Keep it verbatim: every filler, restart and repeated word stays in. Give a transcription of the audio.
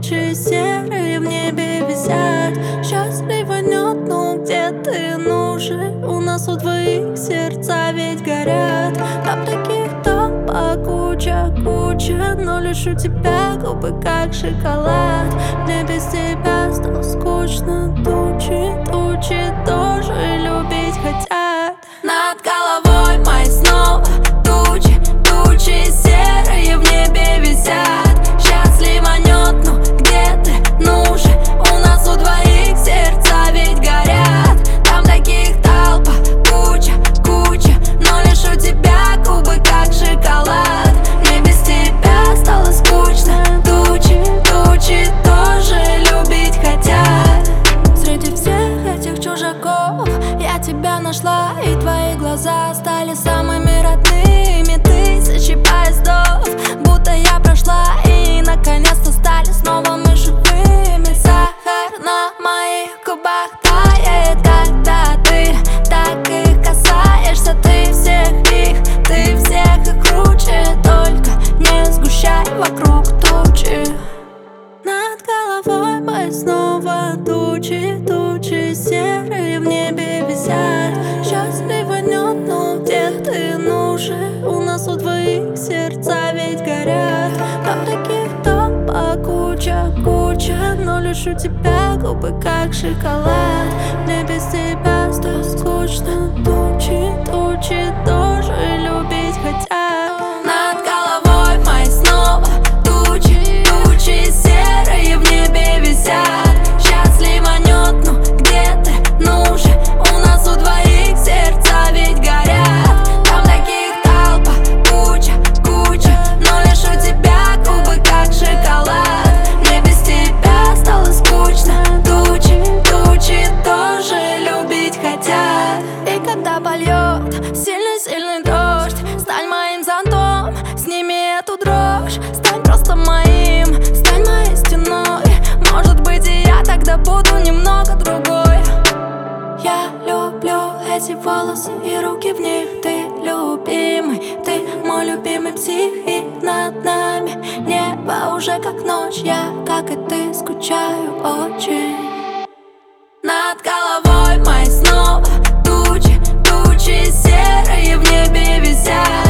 тучи серые в небе висят. Счастливо нет, но где ты нужен? У нас у двоих сердца ведь горят. Там таких толпа, куча, куча, но лишь у тебя губы как шоколад. Мне без тебя стало скучно. Тучи, тучи тоже любить хотят. Над головой моей снова тучи, тучи серые в небе висят. Счастливо нет, но где ты нужен? У нас у двоих сердца ведь горят. Там таких толпа, куча, куча, но лишь у тебя губы как шоколад. Мне без тебя стало скучно. Тучи, тучи тоже любить хотят. Среди всех этих чужаков я тебя нашла, и твои глаза стали самыми родными. Тысячи поездов, будто я прошла, и наконец-то стали снова мы живыми. Сахар на моих губах тает, когда ты так их касаешься. Ты всех их, ты всех их круче, только не сгущай вокруг тучи. Над головой моей снова тучи, тучи серые в небе висят. Счастливо нет, но где ты нужен? У нас у двоих сердца ведь горят. Там таких толпа, куча, куча, но лишь у тебя губы как шоколад. Мне без тебя стало скучно. Тучи, тучи тоже любить хотят. Над головой моей снова тучи, тучи серые в небе висят. Счастливо нет, но где ты нужен? У нас у двоих сердца ведь горят. Там таких толпа, куча, куча, но лишь у тебя губы как шоколад. Мне без тебя стало скучно. Тучи, тучи тоже любить хотят. И когда польет сильный-сильный дождь, стань моим зонтом, сними эту дрожь. Стань просто моим, стань моей стеной. Может быть, и я тогда буду немного другой. Я люблю эти волосы и руки в них. Ты любимый, ты мой любимый псих. И над нами небо уже как ночь. Я, как и ты, скучаю очень. Над головой моей снова тучи, тучи серые в небе висят.